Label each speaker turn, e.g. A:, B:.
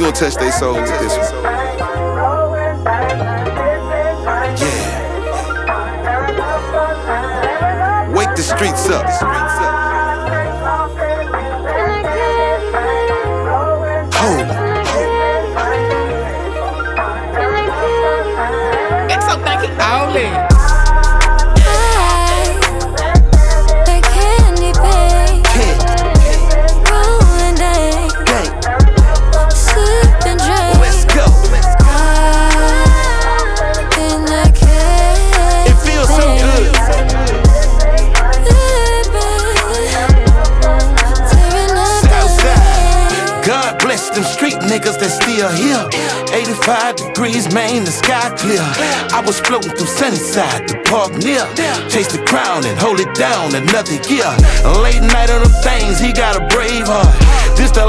A: gonna touch their soul with this one. Yeah. Wake the streets up. Hold it. Them street niggas that still here. 85 degrees, man, the sky clear. I was floating through Sunnyside, the park near. Chase the crown and hold it down another year. Late night on them things, he got a brave heart. This the